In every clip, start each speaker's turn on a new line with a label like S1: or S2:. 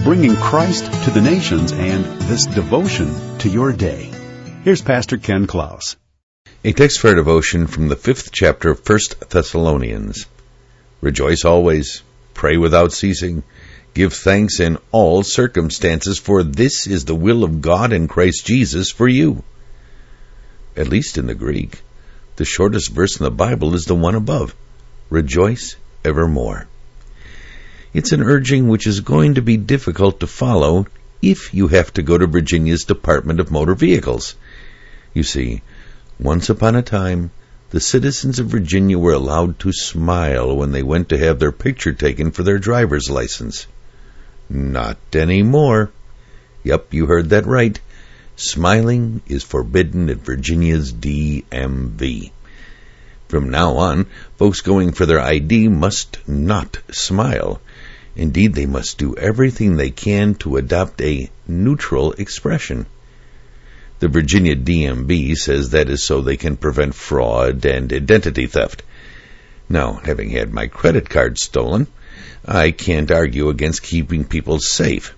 S1: bringing Christ to the nations and this devotion to your day. Here's Pastor Ken Klaus.
S2: A text for our devotion from the 5th chapter of 1 Thessalonians. Rejoice always, pray without ceasing, give thanks in all circumstances, for this is the will of God in Christ Jesus for you. At least in the Greek, the shortest verse in the Bible is the one above. Rejoice evermore. It's an urging which is going to be difficult to follow if you have to go to Virginia's Department of Motor Vehicles. You see, once upon a time, the citizens of Virginia were allowed to smile when they went to have their picture taken for their driver's license. Not anymore. Yep, you heard that right. Smiling is forbidden at Virginia's DMV. From now on, folks going for their ID must not smile. Indeed, they must do everything they can to adopt a neutral expression. The Virginia DMV says that is so they can prevent fraud and identity theft. Now, having had my credit card stolen, I can't argue against keeping people safe.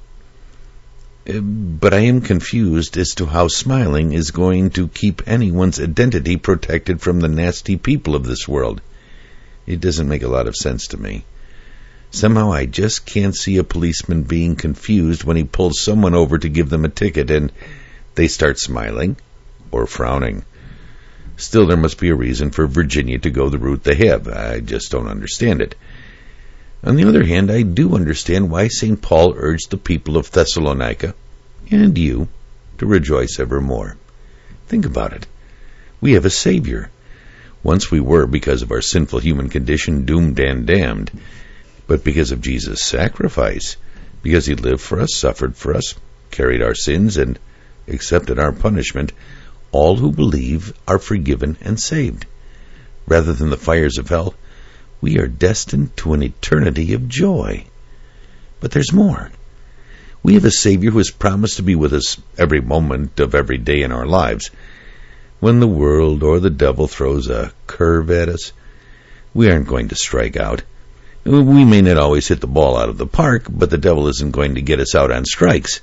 S2: But I am confused as to how smiling is going to keep anyone's identity protected from the nasty people of this world. It doesn't make a lot of sense to me. Somehow I just can't see a policeman being confused when he pulls someone over to give them a ticket and they start smiling or frowning. Still, there must be a reason for Virginia to go the route they have. I just don't understand it. On the other hand, I do understand why St. Paul urged the people of Thessalonica, and you, to rejoice evermore. Think about it. We have a Savior. Once we were, because of our sinful human condition, doomed and damned. But because of Jesus' sacrifice, because he lived for us, suffered for us, carried our sins, and accepted our punishment, all who believe are forgiven and saved. Rather than the fires of hell, we are destined to an eternity of joy. But there's more. We have a Savior who has promised to be with us every moment of every day in our lives. When the world or the devil throws a curve at us, we aren't going to strike out. We may not always hit the ball out of the park, but the devil isn't going to get us out on strikes.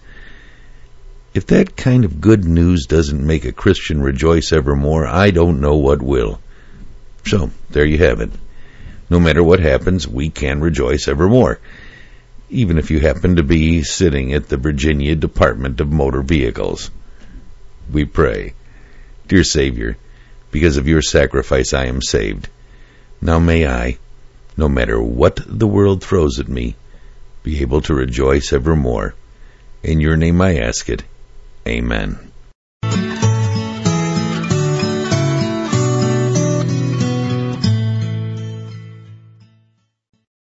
S2: If that kind of good news doesn't make a Christian rejoice evermore, I don't know what will. So, there you have it. No matter what happens, we can rejoice evermore, even if you happen to be sitting at the Virginia Department of Motor Vehicles. We pray. Dear Savior, because of your sacrifice I am saved. Now may I, no matter what the world throws at me, be able to rejoice evermore. In your name I ask it. Amen.